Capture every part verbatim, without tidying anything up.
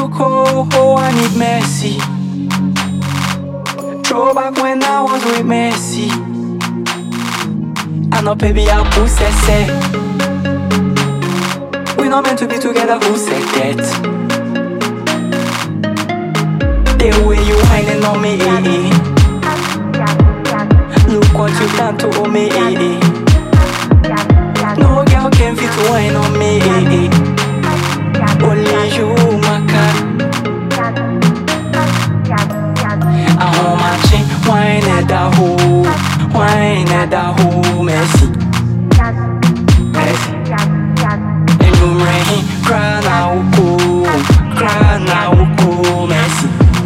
oh, oh, I need mercy. Throw back when I was with Messi. I know baby I who said say we not meant to be together, who said that? The way you whining on me, eh, eh. Look what you done to me, eh, eh. No girl can fit to whine on me, eh, eh. Only you, my cat. I hold my chin, whine at that hole, whine at that hole, Messi, Messi. And you rain, cry now, go, cry now, go, Messi.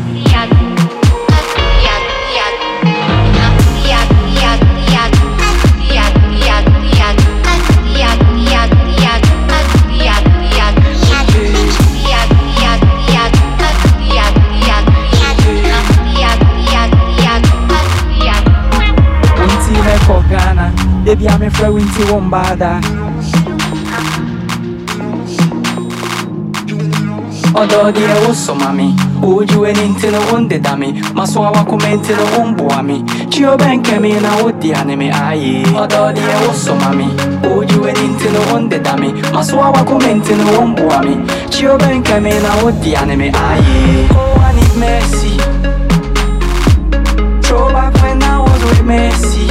Baby, I'm a friend with you, one bada. Although dear also mami, would you anything on the dummy? Maswawa commenting on boami. Chio bank me na would the anime aye. Although dear also mami, would you anything on the dummy? Maswawa commenting on boami. Chio bank me na would the anime aye. Oh, I need mercy. Throw back when I was with Messi.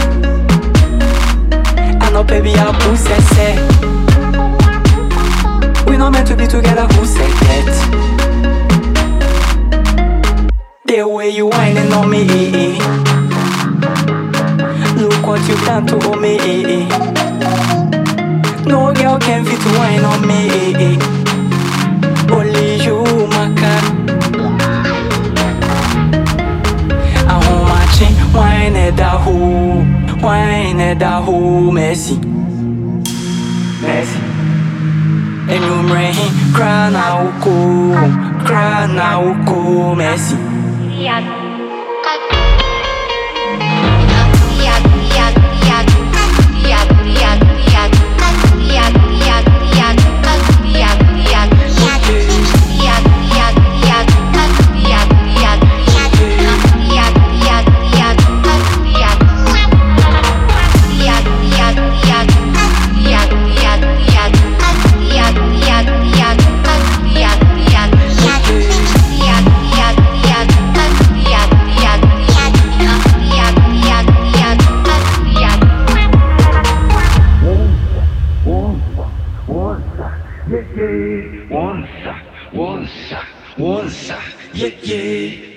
No baby, I who said say we not meant to be together, who said that? The way you whining on me, eh, eh. Look what you done to me, eh, eh. No girl can fit to whine on me, eh, eh. Only you, my cat. I hold my chin, whine at that hole, whine at that hole, Messi, Messi. And you rain, cry now, go, cry now, go, Messi. Yeah, yeah, once, once, once, yeah, yeah.